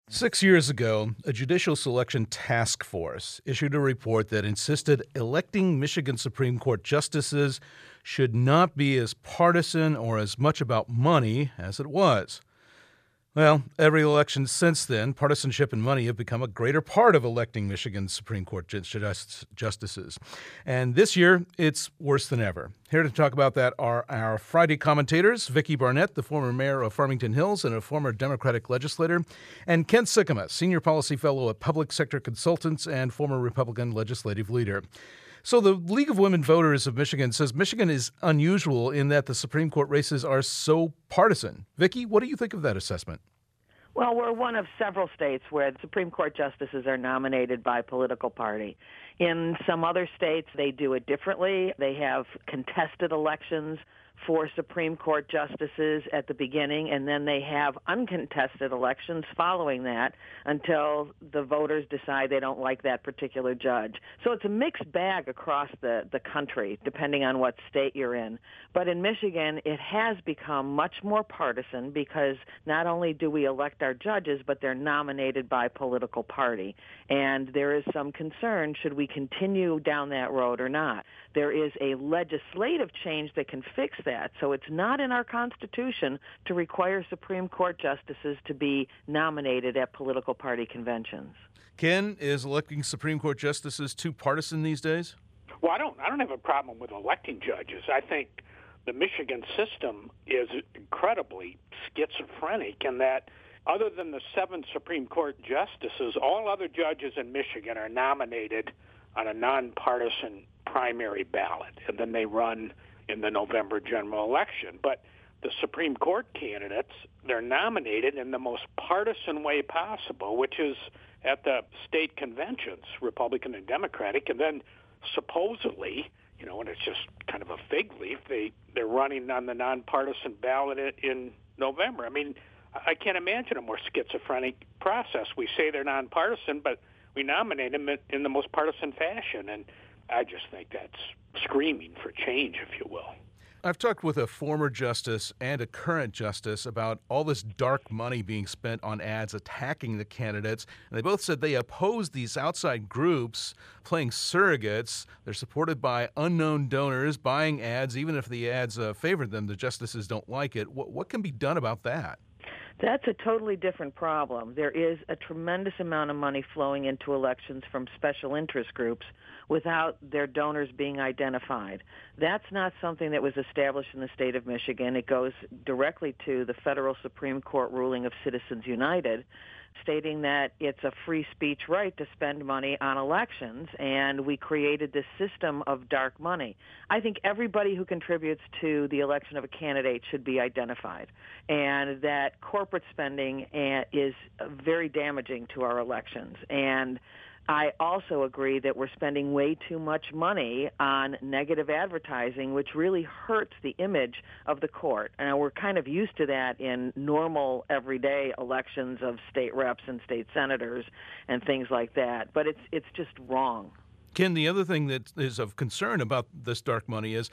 6 years ago, a judicial selection task force issued a report that insisted electing Michigan Supreme Court justices should not be as partisan or as much about money as it was. Well, every election since then, partisanship and money have become a greater part of electing Michigan's Supreme Court justices. And this year, it's worse than ever. Here to talk about that are our Friday commentators, Vicki Barnett, the former mayor of Farmington Hills and a former Democratic legislator, and Kent Sikkema, senior policy fellow at Public Sector Consultants and former Republican legislative leader. So the League of Women Voters of Michigan says Michigan is unusual in that the Supreme Court races are so partisan. Vicki, what do you think of that assessment? Well, we're one of several states where the Supreme Court justices are nominated by political party. In some other states, they do it differently. They have contested elections for Supreme Court justices at the beginning, and then they have uncontested elections following that until the voters decide they don't like that particular judge. So it's a mixed bag across the country, depending on what state you're in. But in Michigan, it has become much more partisan because not only do we elect our judges, but they're nominated by political party. And there is some concern, should we continue down that road or not? There is a legislative change that can fix that. So it's not in our Constitution to require Supreme Court justices to be nominated at political party conventions. Ken, is electing Supreme Court justices too partisan these days? Well, I don't have a problem with electing judges. I think the Michigan system is incredibly schizophrenic in that other than the 7 Supreme Court justices, all other judges in Michigan are nominated on a nonpartisan primary ballot, and then they run in the November general election. But the Supreme Court candidates, they're nominated in the most partisan way possible, which is at the state conventions, Republican and Democratic, and then supposedly, and it's just kind of a fig leaf, they're running on the nonpartisan ballot in November. I mean, I can't imagine a more schizophrenic process. We say they're nonpartisan, but we nominate them in the most partisan fashion, and I just think that's screaming for change, if you will. I've talked with a former justice and a current justice about all this dark money being spent on ads attacking the candidates. And they both said they oppose these outside groups playing surrogates. They're supported by unknown donors buying ads. Even if the ads favor them, the justices don't like it. What can be done about that? That's a totally different problem. There is a tremendous amount of money flowing into elections from special interest groups without their donors being identified. That's not something that was established in the state of Michigan. It goes directly to the federal Supreme Court ruling of Citizens United, stating that it's a free speech right to spend money on elections, and we created this system of dark money. I think everybody who contributes to the election of a candidate should be identified, and that corporate spending is very damaging to our elections. And I also agree that we're spending way too much money on negative advertising, which really hurts the image of the court. And we're kind of used to that in normal, everyday elections of state reps and state senators and things like that. But it's just wrong. Ken, the other thing that is of concern about this dark money is,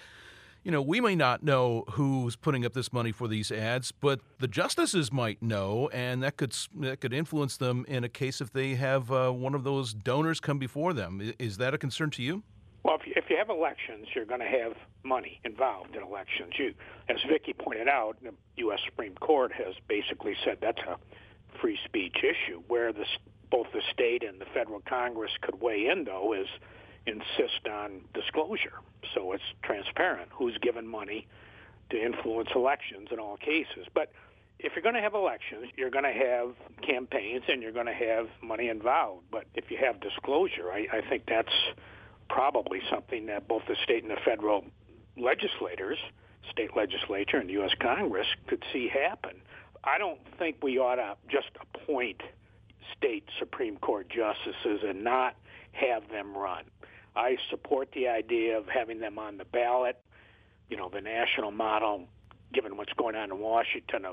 we may not know who's putting up this money for these ads, but the justices might know, and that could influence them in a case if they have one of those donors come before them. Is that a concern to you? Well, if you have elections, you're going to have money involved in elections. As Vicki pointed out, the U.S. Supreme Court has basically said that's a free speech issue. Where both the state and the federal Congress could weigh in, though, is insist on disclosure, so it's transparent who's given money to influence elections in all cases. But if you're going to have elections, you're going to have campaigns and you're going to have money involved. But if you have disclosure, I think that's probably something that both the state and the federal legislators, state legislature and the U.S. Congress could see happen. I don't think we ought to just appoint state Supreme Court justices and not have them run. I support the idea of having them on the ballot. The national model, given what's going on in Washington, of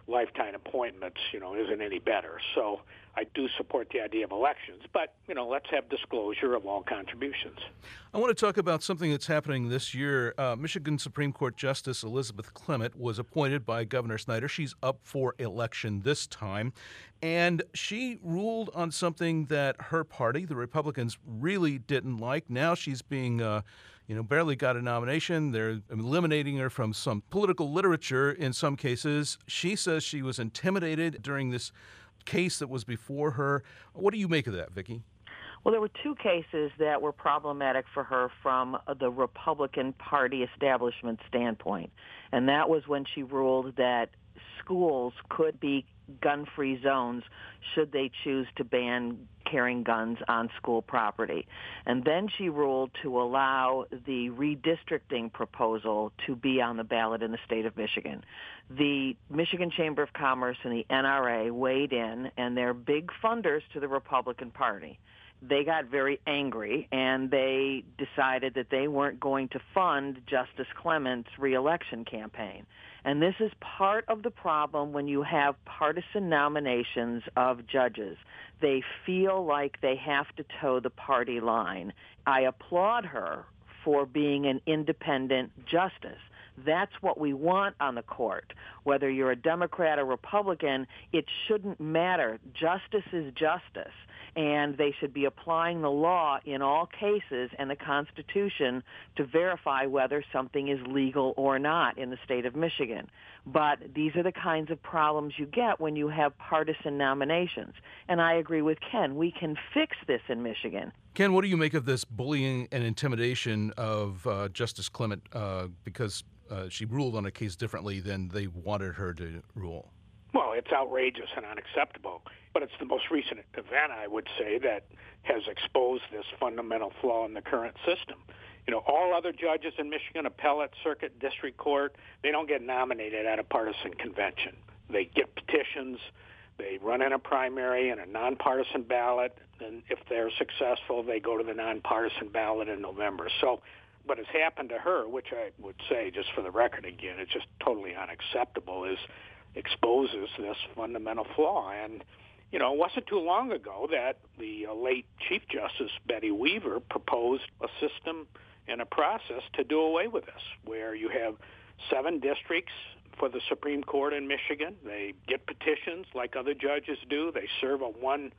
lifetime appointments, isn't any better. So I do support the idea of elections, but, let's have disclosure of all contributions. I want to talk about something that's happening this year. Michigan Supreme Court Justice Elizabeth Clement was appointed by Governor Snyder. She's up for election this time, and she ruled on something that her party, the Republicans, really didn't like. Now she's being barely got a nomination. They're eliminating her from some political literature in some cases. She says she was intimidated during this case that was before her. What do you make of that, Vicki? Well, there were two cases that were problematic for her from the Republican Party establishment standpoint. And that was when she ruled that schools could be gun-free zones should they choose to ban carrying guns on school property. And then she ruled to allow the redistricting proposal to be on the ballot in the state of Michigan. The Michigan Chamber of Commerce and the NRA weighed in, and they're big funders to the Republican Party. They got very angry, and they decided that they weren't going to fund Justice Clement's reelection campaign. And this is part of the problem when you have partisan nominations of judges. They feel like they have to toe the party line. I applaud her for being an independent justice. That's what we want on the court. Whether you're a Democrat or Republican, it shouldn't matter. Justice is justice, and they should be applying the law in all cases and the Constitution to verify whether something is legal or not in the state of Michigan. But these are the kinds of problems you get when you have partisan nominations. And I agree with Ken. We can fix this in Michigan. Ken, what do you make of this bullying and intimidation of Justice Clement because she ruled on a case differently than they wanted her to rule? Well, it's outrageous and unacceptable, but it's the most recent event, I would say, that has exposed this fundamental flaw in the current system. All other judges in Michigan, appellate, circuit, district court, they don't get nominated at a partisan convention. They get petitions, they run in a primary and a nonpartisan ballot, and if they're successful, they go to the nonpartisan ballot in November. So what has happened to her, which I would say, just for the record again, it's just totally unacceptable, is exposes this fundamental flaw. And, it wasn't too long ago that the late Chief Justice Betty Weaver proposed a system and a process to do away with this, where you have 7 districts for the Supreme Court in Michigan. They get petitions like other judges do. They serve a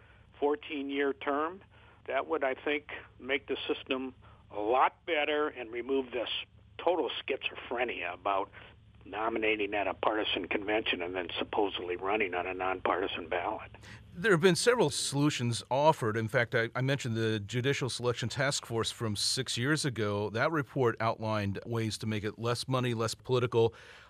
14-year term. That would, I think, make the system a lot better and remove this total schizophrenia about nominating at a partisan convention and then supposedly running on a nonpartisan ballot. There have been several solutions offered. In fact, I mentioned the Judicial Selection Task Force from 6 years ago. That report outlined ways to make it less money, less political.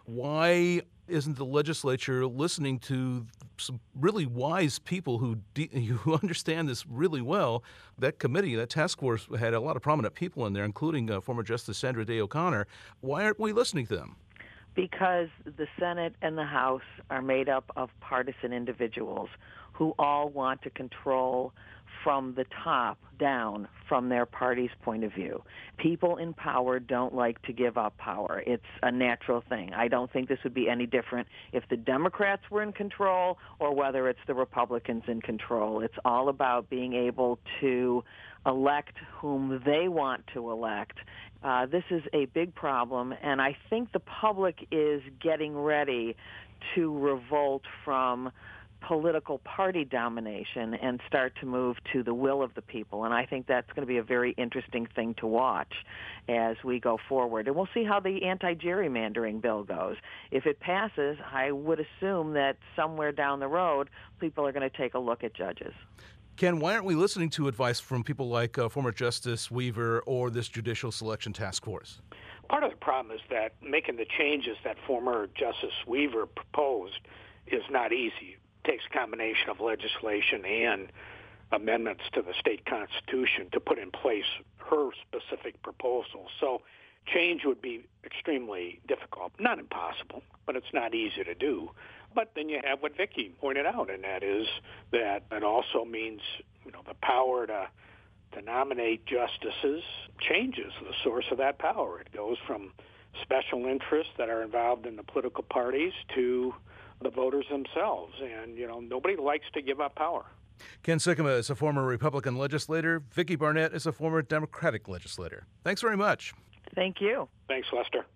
Why isn't the legislature listening to some really wise people who understand this really well? That committee, that task force, had a lot of prominent people in there, including former Justice Sandra Day O'Connor. Why aren't we listening to them? Because the Senate and the House are made up of partisan individuals who all want to control from the top down from their party's point of view. People in power don't like to give up power. It's a natural thing. I don't think this would be any different if the Democrats were in control or whether it's the Republicans in control. It's all about being able to elect whom they want to elect. This is a big problem, and I think the public is getting ready to revolt from political party domination and start to move to the will of the people. And I think that's going to be a very interesting thing to watch as we go forward. And we'll see how the anti-gerrymandering bill goes. If it passes, I would assume that somewhere down the road, people are going to take a look at judges. Ken, why aren't we listening to advice from people like former Justice Weaver or this Judicial Selection Task Force? Part of the problem is that making the changes that former Justice Weaver proposed is not easy. It takes a combination of legislation and amendments to the state constitution to put in place her specific proposal. So change would be extremely difficult. Not impossible, but it's not easy to do. But then you have what Vicki pointed out, and that is that it also means, the power to nominate justices changes the source of that power. It goes from special interests that are involved in the political parties to the voters themselves. And, nobody likes to give up power. Ken Sikkema is a former Republican legislator. Vicki Barnett is a former Democratic legislator. Thanks very much. Thank you. Thanks, Lester.